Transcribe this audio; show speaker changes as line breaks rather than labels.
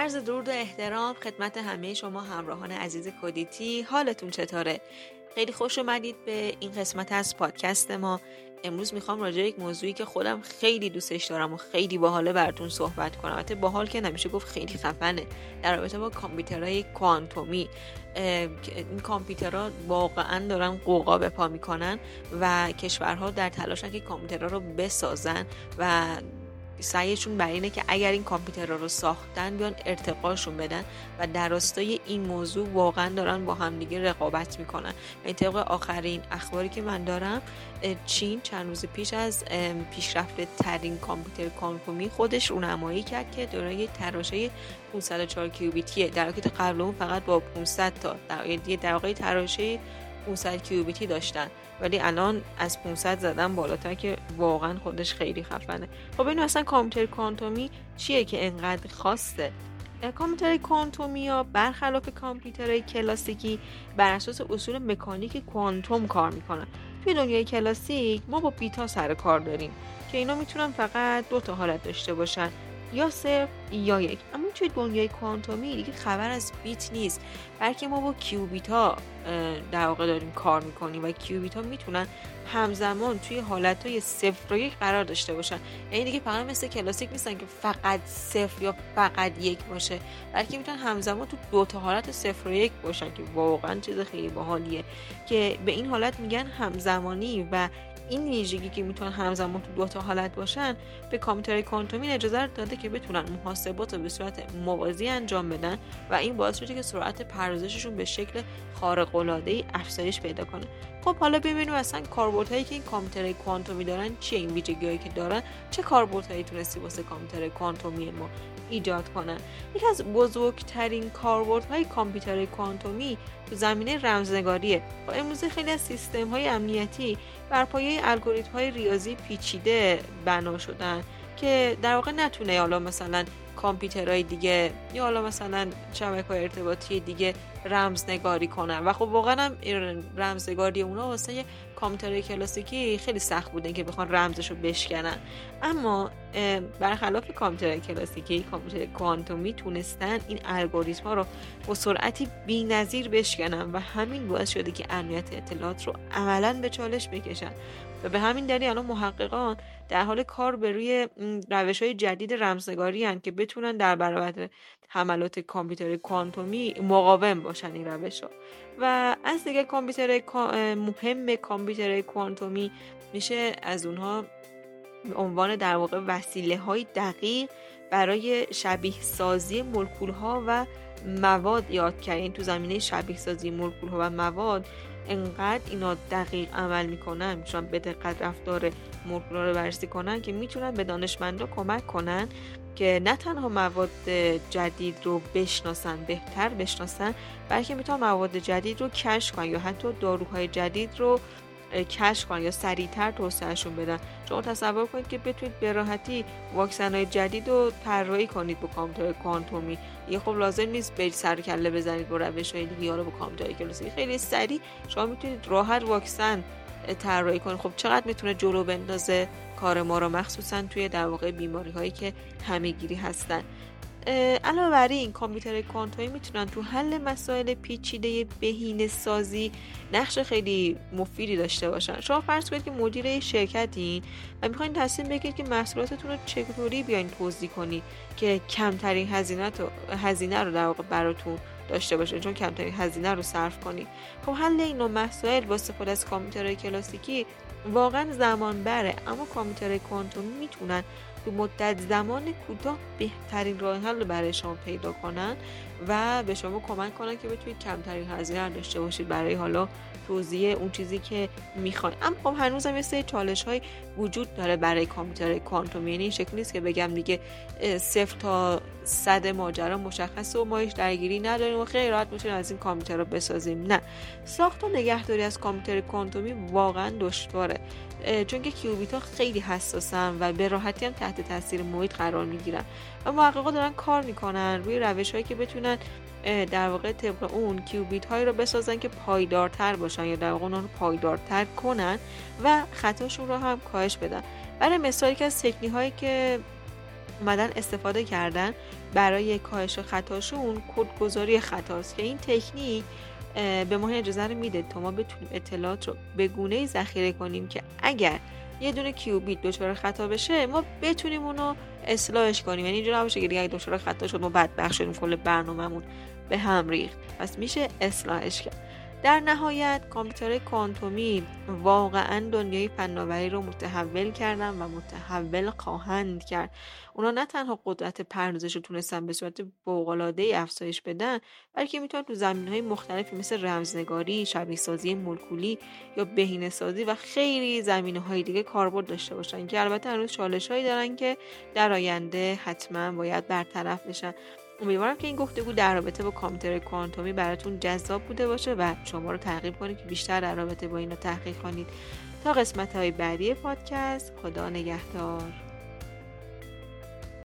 عرض درود و احترام خدمت همه شما همراهان عزیز کودیتی. حالتون چطوره؟ خیلی خوش اومدید به این قسمت از پادکست ما. امروز میخوام راجع به یک موضوعی که خودم خیلی دوستش دارم و خیلی باحاله براتون صحبت کنم. البته باحال که نمیشه گفت، خیلی خفنه. در رابطه با کامپیوترهای کوانتومی. این کامپیوترها واقعا دارن غوغا به پا میکنن و کشورها در تلاشن که کامپیوترها رو بسازن و سعیشون بر اینه که اگر این کامپیوترها رو ساختن بیان ارتقاشون بدن و در راستای این موضوع واقعا دارن با هم دیگه رقابت میکنن. و طبق آخرین اخباری که من دارم، چین چند روز پیش از پیشرفته ترین کامپیوتر کوانتومی خودش رونمایی کرد که دارای تراشه 504 کیوبیتیه، در حالی که قبل اون فقط با 500 تا در واقع تراشه 500 کیوبیتی داشتن، ولی الان از 500 زدن بالاتر که واقعا خودش خیلی خفنه. خب اینو اصلا کامپیوتر کوانتومی چیه که انقدر خاصه؟ کامپیوتر کوانتومی یا برخلاف کامپیوترهای کلاسیکی بر اساس اصول مکانیک کوانتوم کار میکنن. توی دنیای کلاسیک ما با بیت‌ها سر کار داریم که اینا میتونن فقط دو تا حالت داشته باشن، یا 0 یا 1. اما توی دنیای کوانتومی دیگه خبر از بیت نیست، بلکه ما با کیوبیت ها در واقع داریم کار میکنیم و کیوبیت ها میتونن همزمان توی حالتهای 0 و 1 قرار داشته باشن. یعنی دیگه فقط مثل کلاسیک نیستن که فقط 0 یا فقط 1 باشه، بلکه میتونن همزمان تو دو تا حالت 0 و 1 باشن که واقعا چیز خیلی باحالیه که به این حالت میگن همزمانی. و این ویژگی که میتونن همزمان تو دو تا حالت باشن به کامپیوتر کوانتومی اجازه رو داده که بتونن محاسبات رو به صورت موازی انجام بدن و این باعث شده که سرعت پردازششون به شکل خارق العاده‌ای افزایش پیدا کنه. خب حالا ببینیم اصلا کاربردهایی که این کامپیوتر کوانتومی دارن چیه، این ویژگی‌هایی که دارن چه کاربردهایی تونستی واسه کامپیوتر کوانتومی ما ایجاد کنن. یکی از بزرگترین کاربردهای کامپیوتر کوانتومی تو زمینه رمزنگاریه. با امروزه خیلی از سیستم‌های امنیتی بر پایه الگوریتم‌های ریاضی پیچیده بنا شدن که در واقع نتونه حالا مثلا کامپیوترهای دیگه یا حالا مثلا شبکه‌های ارتباطی دیگه رمزنگاری کنن. و خب واقعا هم رمزنگاری اونا واسه کامپیوتر کلاسیکی خیلی سخت بوده که بخوان رمزشو بشکنن. اما برخلاف کامپیوتر کلاسیکی، کامپیوتر کوانتومی تونستن این الگوریتم‌ها رو با سرعتی بی‌نظیر بشکنن و همین باعث شده که امنیت اطلاعات رو عملاً به چالش بکشن. و به همین دلیل الان محققان در حال کار به روی روش‌های جدید رمزنگاری هستند که بتونن در برابر حملات کامپیوتر کوانتومی مقاوم باشن این روش‌ها. و از دیگه کامپیوتر مهم کامپیوتر کوانتومی میشه از اونها به عنوان در واقع وسیله‌های دقیق برای شبیه سازی مولکول‌ها و مواد یاد کرد. این تو زمینه شبیه سازی مولکول‌ها و مواد انقدر اینا دقیق عمل میکنن، میتونن به دقت رفتار مولکول‌ها رو بررسی کنن که میتونن به دانشمندا کمک کنن که نه تنها مواد جدید رو بهتر بشناسن، بلکه میتونن مواد جدید رو کشف کنن یا حتی داروهای جدید رو کشف کنن یا سریعتر توسعهشون بدن. شما تصور کنید که بتونید به راحتی واکسن‌های جدید رو طراحی کنید با کامپیوتر کوانتومی. یه خب لازم نیست برید سر کله بزنید با روش‌های دیگه یا با کامپیوتر کلاسیک. خیلی سریع شما میتونید راحت واکسن طراحی کنید. خب چقدر میتونه جلو بندازه کار ما رو، مخصوصا توی در واقع بیماری‌هایی که همه‌گیری هستن. علاوه بر این کامپیوتر کوانتومی میتونن تو حل مسائل پیچیده بهینه‌سازی نقش خیلی مفیدی داشته باشن. شما فرض کنید که مدیر شرکتین و میخواین تصمیم بگیرید که محصولاتتون رو چطوری بیاین توزیع کنید که کمترین هزینه رو در واقع براتون داشته باشه، چون کمترین هزینه رو صرف کنید. خب حل این نوع مسائل با استفاده از کامپیوتر کلاسیکی واقعا زمان بره، اما کامپیوتر کوانتومی میتونن تو مدت زمان کوتاه بهترین راه حل رو برای شما پیدا کنن و به شما کمک کنن که بتونید کمترین هزینه داشته باشید برای حالا توزیع اون چیزی که میخواین. اما خب هنوز هم یه سری چالش‌های وجود داره برای کامپیوتر کوانتومی. یعنی این شکلی نیست که بگم دیگه 0 تا 100 ماجرا مشخصه و ما هیچ درگیری نداریم و خیلی راحت میتونیم از این کامپیوتر رو بسازیم. نه، ساخت و نگهداری از کامپیوتر کوانتومی واقعا دشواره، چون که کیوبیت‌ها خیلی حساسن و به راحتی هم تحت تاثیر محیط قرار میگیرن و محققا دارن کار میکنن روی روش‌هایی که بتونن در واقع طبق اون کیوبیت هایی رو بسازن که پایدارتر باشن یا در واقع اونها رو پایدارتر کنن و خطاشون رو هم کاهش بدن. برای مثال که از تکنیک هایی که اومدن استفاده کردن برای کاهش خطاشون کدگذاری خطاست که این تکنیک به ما اجازه رو میده تا ما بتونیم اطلاعات رو به گونه‌ای ذخیره کنیم که اگر یه دونه کیوبیت دچار خطا بشه ما بتونیم اونو اصلاحش کنیم. یعنی اینجوری نباشه که دیگه دچار خطا شد ما بدبخت شدیم کل برنامه‌مون به هم ریخت، پس میشه اصلاحش کرد. در نهایت کامپیوترهای کوانتومی واقعا دنیای فناوری رو متحول کردن و متحول خواهند کرد. اونا نه تنها قدرت پردازش رو تونستن به صورت فوق‌العاده‌ای افزایش بدن، بلکه میتونن تو زمینه‌های مختلفی مثل رمزنگاری، شبیه سازی مولکولی یا بهینه‌سازی و خیلی زمینه‌های دیگه کاربرد داشته باشن که البته هنوز چالش‌هایی دارن که در آینده حتما باید برطرف بشن. امیدوارم که این گفتگو در رابطه با کامپیوتر کوانتومی براتون جذاب بوده باشه و شما رو ترغیب کنه که بیشتر در رابطه با اینا تحقیق کنید. تا قسمت‌های بعدی پادکست، خدا نگهدار.